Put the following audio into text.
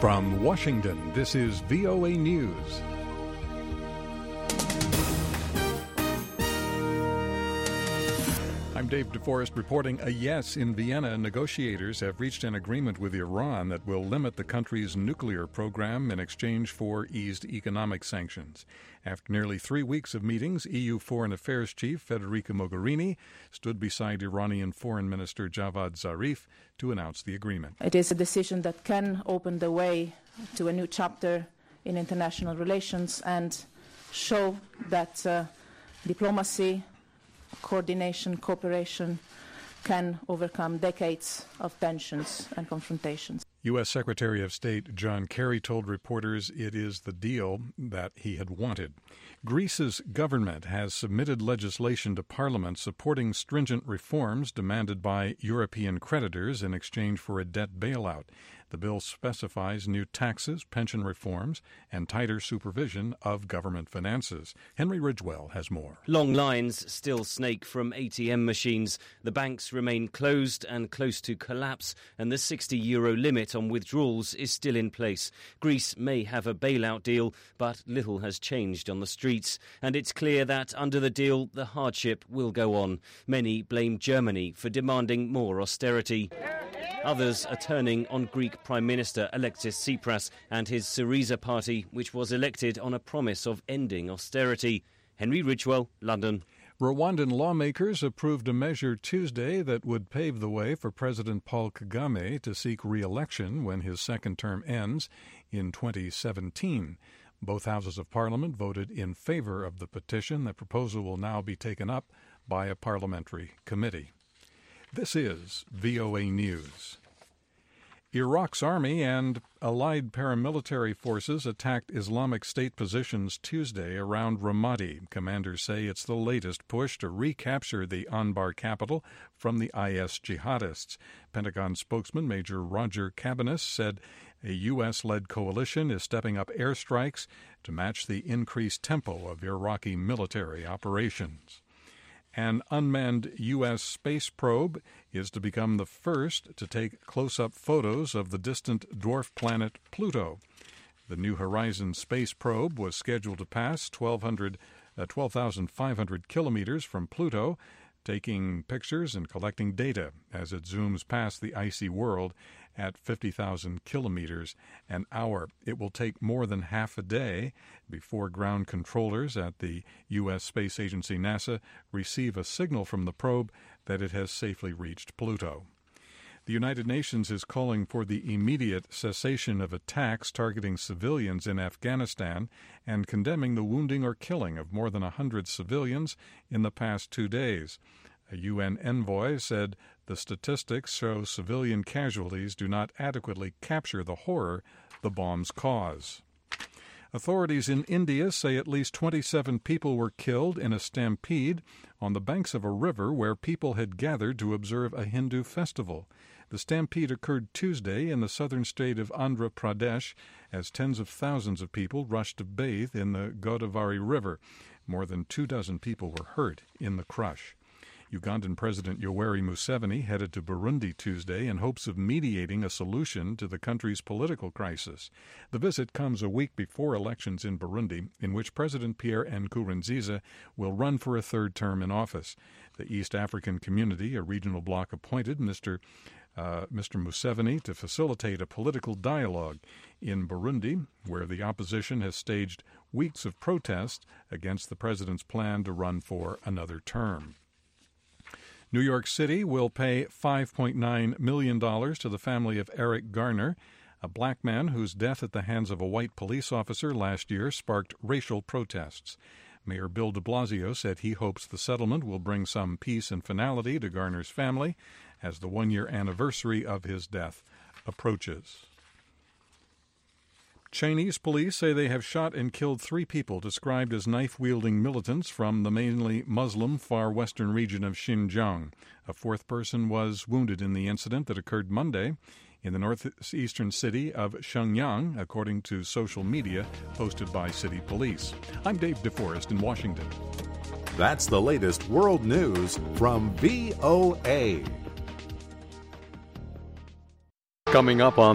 From Washington, this is VOA News. I'm Dave DeForest reporting a yes in Vienna. Negotiators have reached an agreement with Iran that will limit the country's nuclear program in exchange for eased economic sanctions. After nearly 3 weeks of meetings, EU Foreign Affairs Chief Federica Mogherini stood beside Iranian Foreign Minister Javad Zarif to announce the agreement. It is a decision that can open the way to a new chapter in international relations and show that diplomacy, coordination, cooperation can overcome decades of tensions and confrontations. U.S. Secretary of State John Kerry told reporters it is the deal that he had wanted. Greece's government has submitted legislation to Parliament supporting stringent reforms demanded by European creditors in exchange for a debt bailout. The bill specifies new taxes, pension reforms, and tighter supervision of government finances. Henry Ridgwell has more. Long lines still snake from ATM machines. The banks remain closed and close to collapse, and the €60 limit on withdrawals is still in place. Greece may have a bailout deal, but little has changed on the streets, and it's clear that under the deal, the hardship will go on. Many blame Germany for demanding more austerity. Others are turning on Greek Prime Minister Alexis Tsipras and his Syriza party, which was elected on a promise of ending austerity. Henry Ridgwell, London. Rwandan lawmakers approved a measure Tuesday that would pave the way for President Paul Kagame to seek re-election when his second term ends in 2017. Both houses of parliament voted in favor of the petition. The proposal will now be taken up by a parliamentary committee. This is VOA News. Iraq's army and allied paramilitary forces attacked Islamic State positions Tuesday around Ramadi. Commanders say it's the latest push to recapture the Anbar capital from the IS jihadists. Pentagon spokesman Major Roger Cabanis said a U.S.-led coalition is stepping up airstrikes to match the increased tempo of Iraqi military operations. An unmanned U.S. space probe is to become the first to take close-up photos of the distant dwarf planet Pluto. The New Horizons space probe was scheduled to pass 12,500 kilometers from Pluto, taking pictures and collecting data as it zooms past the icy world at 50,000 kilometers an hour. It will take more than half a day before ground controllers at the U.S. Space Agency NASA receive a signal from the probe that it has safely reached Pluto. The United Nations is calling for the immediate cessation of attacks targeting civilians in Afghanistan and condemning the wounding or killing of more than 100 civilians in the past 2 days. A UN envoy said the statistics show civilian casualties do not adequately capture the horror the bombs cause. Authorities in India say at least 27 people were killed in a stampede on the banks of a river where people had gathered to observe a Hindu festival. The stampede occurred Tuesday in the southern state of Andhra Pradesh as tens of thousands of people rushed to bathe in the Godavari River. More than 24 people were hurt in the crush. Ugandan President Yoweri Museveni headed to Burundi Tuesday in hopes of mediating a solution to the country's political crisis. The visit comes a week before elections in Burundi, in which President Pierre Nkurunziza will run for a third term in office. The East African Community, a regional bloc, appointed Mr. Museveni to facilitate a political dialogue in Burundi, where the opposition has staged weeks of protest against the president's plan to run for another term. New York City will pay $5.9 million to the family of Eric Garner, a black man whose death at the hands of a white police officer last year sparked racial protests. Mayor Bill de Blasio said he hopes the settlement will bring some peace and finality to Garner's family as the one-year anniversary of his death approaches. Chinese police say they have shot and killed 3 people described as knife-wielding militants from the mainly Muslim far western region of Xinjiang. A 4th person was wounded in the incident that occurred Monday in the northeastern city of Shenyang, according to social media posted by city police. I'm Dave DeForest in Washington. That's the latest world news from VOA. Coming up on